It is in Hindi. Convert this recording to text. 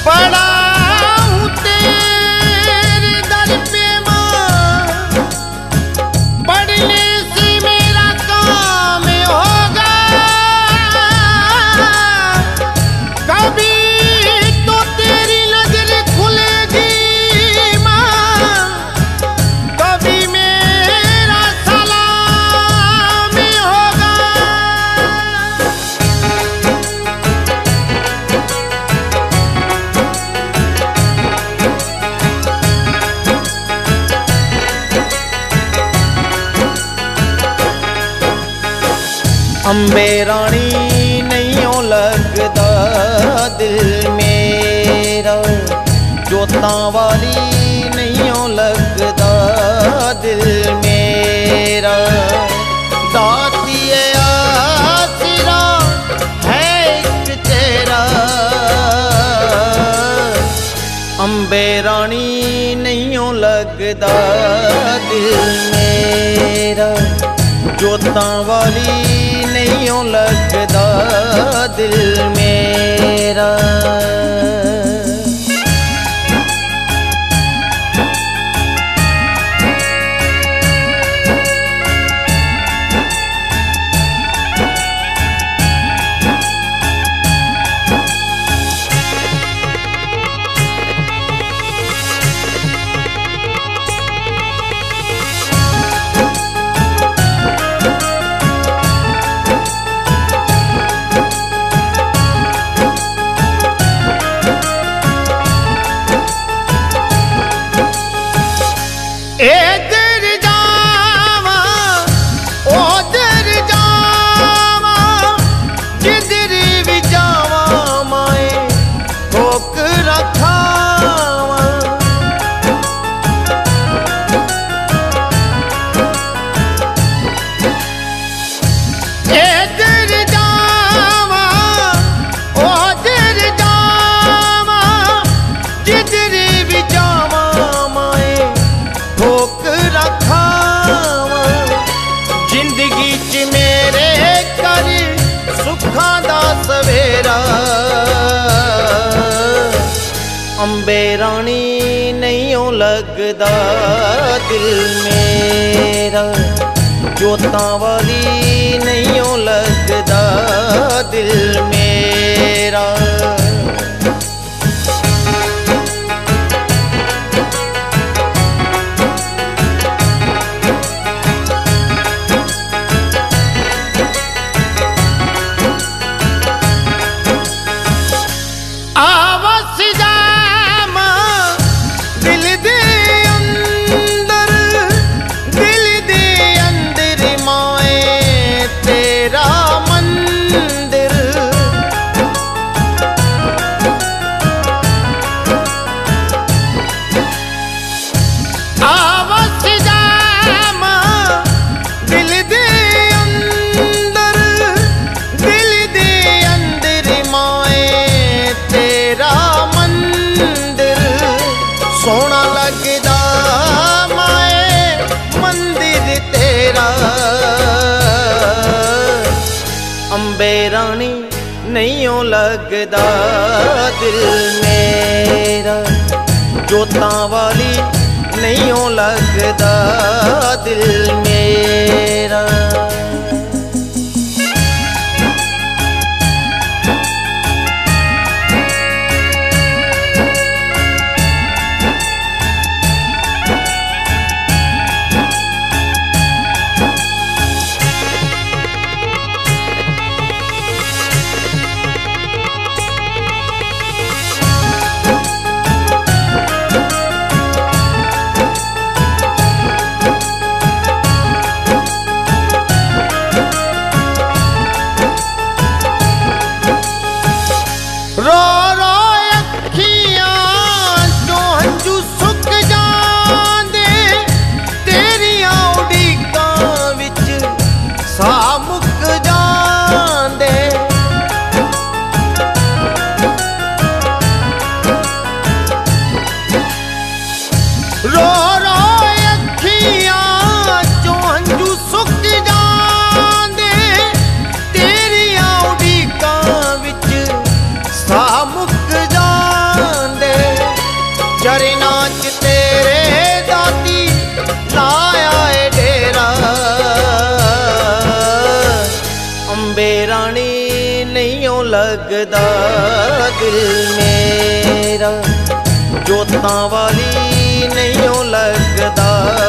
पड़ा हूँ तेरे दर पे माँ, पढ़ने से मेरा काम होगा, कभी तो तेरी नजर खुलेगी माँ, कभी मेरा सलाम होगा। अम्बे रानी नैयों लगदा दिल मेरा, जोतां वाली नैयों लगदा दिल मेरा, दातिए आसरा है एक तेरा। अम्बे रानी नैयों लगदा दिल मेरा, जोतां वाली नैयों लगदा दिल मेरा। इधर जावा उधर जावा, जिधर भी जावा माए ठोकर खावा। इधर जावा उधर जावा, जिधर भी जावा माए ठोकर खावा। जिंदगी च मेरे कर सुखां दा सवेरा, अम्बे रानी नैयों लगदा दिल मेरा, जोतां वाली नैयों लगदा दिल मेरा। आवास जामा दिल दे अंदर, दिल दे अंदर माए तेरा मंदिर। आवास जामा दिल दे अंदर, दिल दे अंदर माए तेरा मंदिर। सोना लगदा माए मंदिर तेरा, अम्बे रानी नैयों लगदा दिल मेरा, जोतां वाली नैयों लगदा दिल मेरा। लगदा दिल मेरा, जोतां वाली नहीं लगदा।